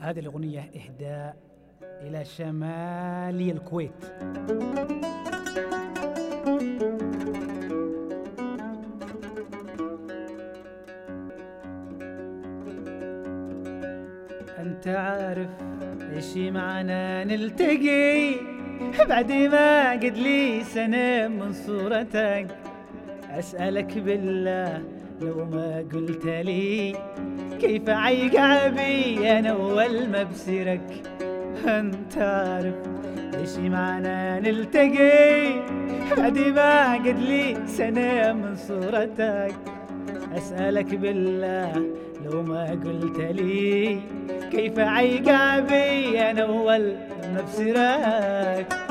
هذه الأغنية إهداء إلى شمالي الكويت. أنت عارف إيش معنا نلتقي بعد ما قد لي سنة من صورتك، أسألك بالله لو ما قلت لي كيف عيقع بي أنا أول ما بسيرك. أنت عارف إيش معنى نلتقي بعد ما قد لي سنة من صورتك، أسألك بالله لو ما قلت لي كيف عيقع بي أنا أول ما بسيرك.